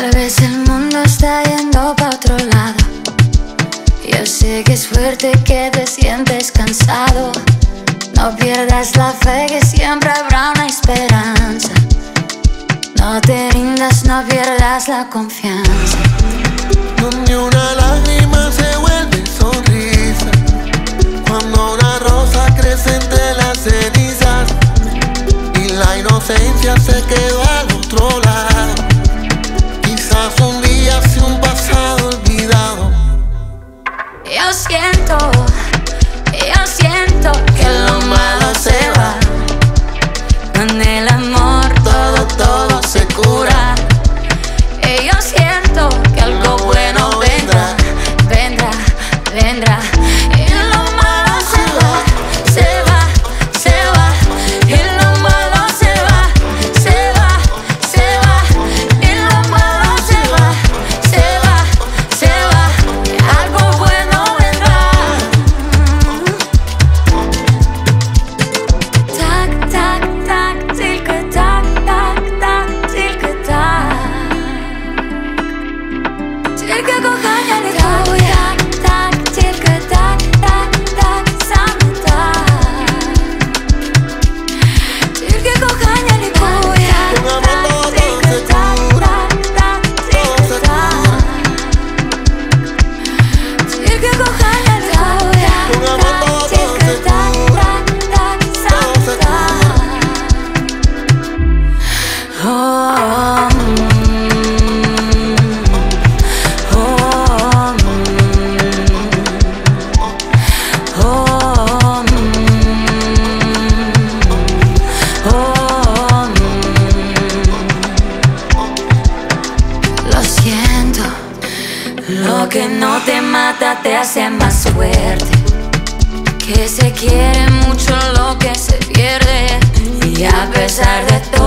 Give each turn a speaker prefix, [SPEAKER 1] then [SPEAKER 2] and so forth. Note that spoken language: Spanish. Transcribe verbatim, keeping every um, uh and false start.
[SPEAKER 1] Tal vez el mundo está yendo pa' otro lado. Yo sé que es fuerte, que te sientes cansado. No pierdas la fe, que siempre habrá una esperanza. No te rindas, no pierdas la confianza.
[SPEAKER 2] Donde una lágrima se vuelve sonrisa, cuando una rosa crece entre las cenizas y la inocencia se quedó al otro lado. Quizás un día sea un pasado olvidado.
[SPEAKER 1] Yo siento, yo siento que lo malo se va. Con el amor todo, todo se cura. Y yo siento que algo bueno vendrá, vendrá, vendrá. Y lo malo se va, se va, se va. Y lo malo se va, se va, se va. Y lo malo se va, se va, se va. Algo bueno vendrá. Tac, tac, tac, tilka, tac, tac, tac, tilka, tac. Тільки кохання не твоє, так, тільки так, так, так, саме так. Тільки кохання не твоє, так, тільки так, так, так, тільки так. Тільки кохання не твоє, так, тільки так, так, так, саме так. Oh, lo que no te mata te hace más fuerte. Que se quiere mucho lo que se pierde. Y a pesar de todo